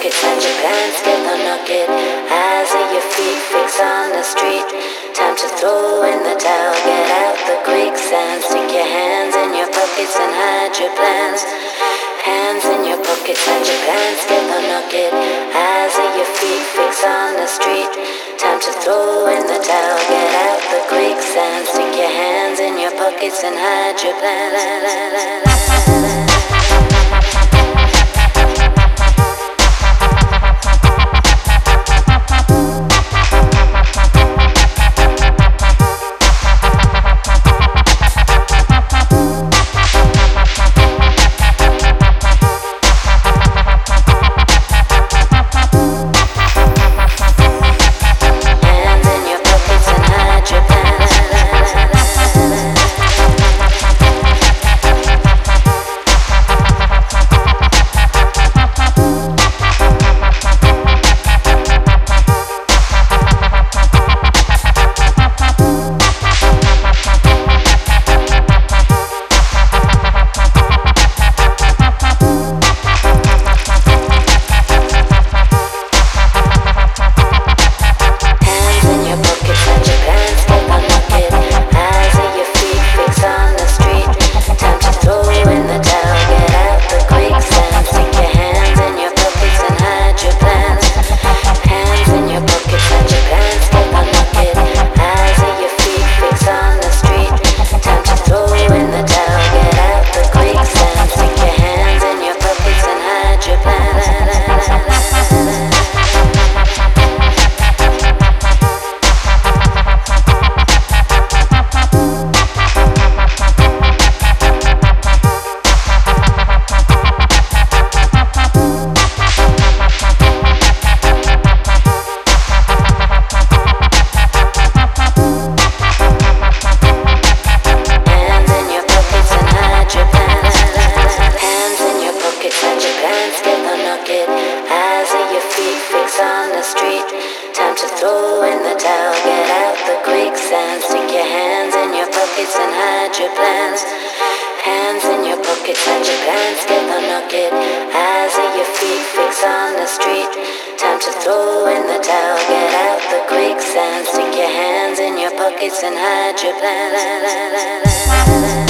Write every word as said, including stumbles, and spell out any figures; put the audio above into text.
pockets and your pants, get the nugget. Eyes at your feet, fix on the street. Time to throw in the towel, get out the quicksand. Stick your hands in your pockets and hide your plans. Hands in your pockets and your pants, get the nugget. Eyes at your feet, fix on the street. Time to throw in the towel, get out the quicksand. Stick your hands in your pockets and hide your plans. And hide your plans.